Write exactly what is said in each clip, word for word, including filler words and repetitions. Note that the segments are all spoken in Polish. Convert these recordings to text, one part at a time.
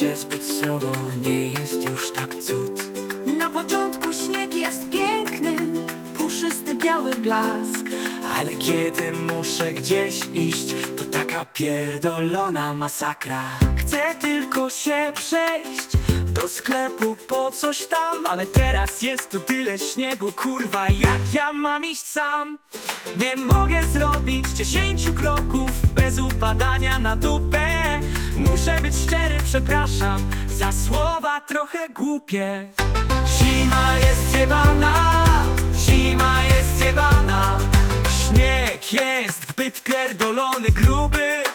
się zbyt sobą nie jest już tak cud. Na początku śnieg jest piękny, puszysty biały blask, Ale kiedy muszę gdzieś iść, to taka pierdolona masakra. Chcę tylko się przejść do sklepu po coś tam, ale teraz jest tu tyle śniegu, kurwa, jak ja mam iść sam? Nie mogę zrobić dziesięciu kroków bez upadania na dupę. Muszę być szczery, przepraszam za słowa trochę głupie. Zima jest zjebana, zima jest zjebana. Śnieg jest zbyt pierdolony, gruby.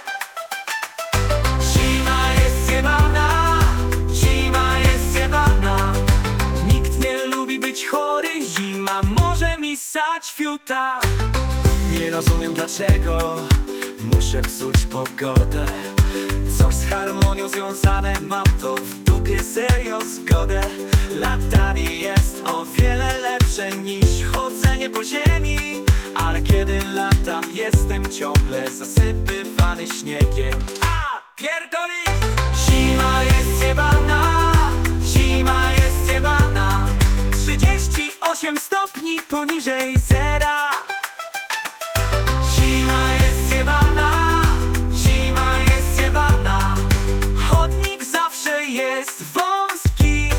Zima jest zjebana, zima jest zjebana. Nikt nie lubi być chory, zima może mi ssać fiuta. Nie rozumiem dlaczego muszę psuć pogodę. Coś z harmonią związane, mam to w dupie, serio zgodę. Latanie jest o wiele lepsze niż chodzenie po ziemi, ale kiedy latam, jestem ciągle zasypywany śniegiem. A, pierdoli! Zima jest zjebana, zima jest zjebana. Trzydzieści osiem stopni poniżej zera. Zima jest zjebana, zima jest zjebana. Chodnik zawsze jest wąski.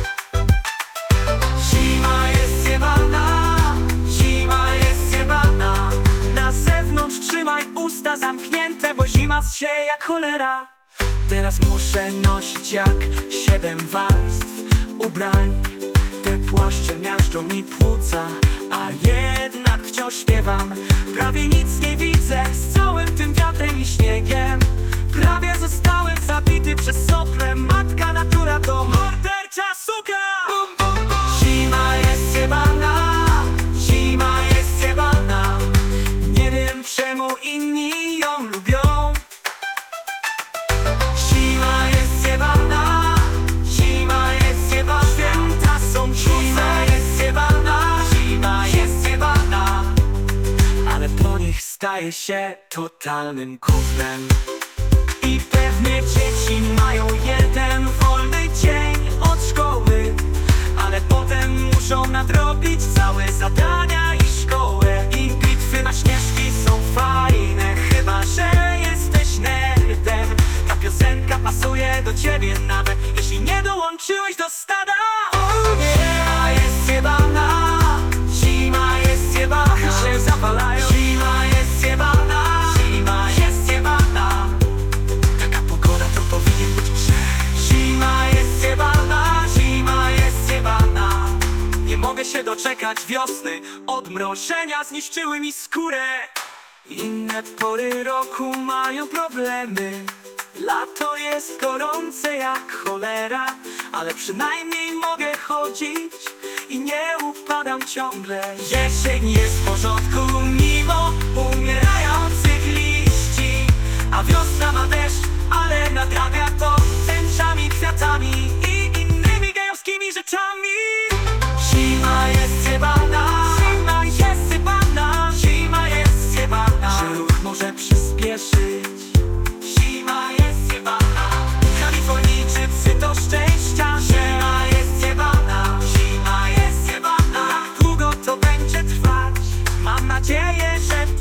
Zima jest zjebana, zima jest zjebana. Na zewnątrz trzymaj usta zamknięte, bo zima zsie jak cholera. Teraz muszę nosić jak siedem warstw ubrań. Te płaszcze miażdżą mi płuca, a jednak wciąż śpiewam. Prawie nic nie widzę z całym tym wiatrem i śniegiem. Prawie zostałem zabity przez sople. Matka natura to mordercza suka. Bum, bum, bum. Zima jest zjebana, zima jest zjebana. Nie wiem czemu inni ją lubią. Zima jest zjebana, zima jest zjebana. Święta są zima jest zjebana, zima jest zjebana. Ale po nich staje się totalnym gównem. I pewnie dzieci mają jeden wolny dzień od szkoły, ale potem muszą nadrobić całe zadania i szkołę. I bitwy na śnieżki są fajne, chyba że jesteś nerdem. Ta piosenka pasuje do ciebie nawet jeśli nie dołączyłeś do stada. O nie, zima jest zjebana, zima jest zjebana. Się zapalają. Zima jest zjebana, zima jest zjebana. Taka pogoda to powinien być grzech. Zima jest zjebana, zima jest zjebana. Nie mogę się doczekać wiosny, odmrożenia zniszczyły mi skórę. Inne pory roku mają problemy. Lato jest gorące jak cholera, ale przynajmniej mogę chodzić i nie upadam ciągle. Jesień jest w porządku,